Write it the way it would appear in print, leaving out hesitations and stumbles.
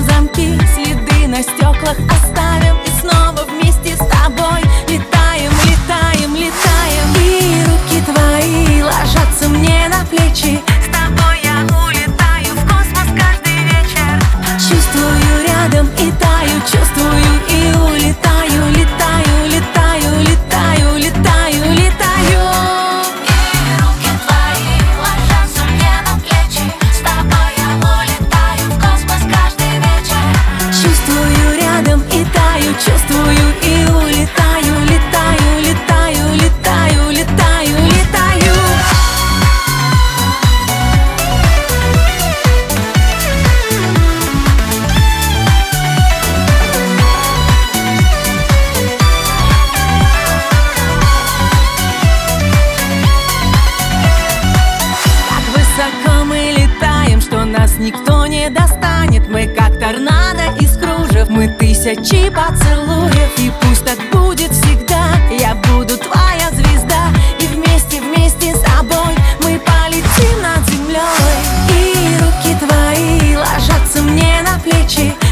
замки, следы на стеклах оставим, и снова вместе с тобой летаем, летаем, летаем. И руки твои ложатся мне на плечи, с тобой я улетаю в космос каждый вечер. Чувствую рядом и таю, чувствую и улетаю, летаю, летаю, летаю, летаю, летаю. И руки твои ложатся мне на плечи, с тобой я улетаю в космос каждый вечер. Чувствую рядом и таю, чувствую и улетаю, летаю, летаю, летаю, летаю, летаю. Как высоко мы летаем, что нас никто не достанет. Мы как торнадо из кружев, мы тысячи поцелуев. И пусть так будет всегда, я буду твоя звезда. И вместе, вместе с тобой мы полетим над землей. И руки твои ложатся мне на плечи,